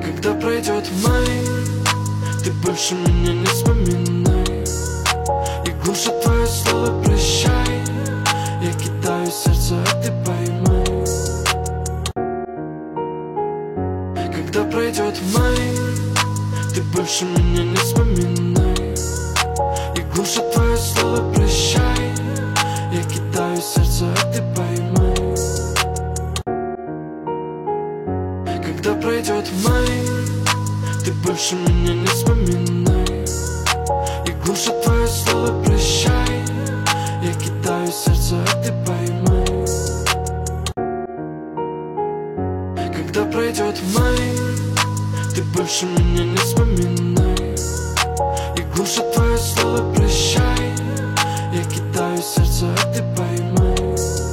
Когда пройдет май, ты больше меня не вспоминай. И глушит твое слово прощай. Я кидаю сердце, а ты поймай. Когда пройдет май, ты больше меня не вспоминай. И глушит твое слово прощай. Я кидаю сердце, а ты поймай. Когда пройдет май, ты больше меня не вспоминай. И глушит твое слово прощай. Я кидаю сердце, а ты поймай. Когда пройдет май, ты больше меня не вспоминай. И глушит твое слово прощай. Я кидаю сердце, а ты поймай.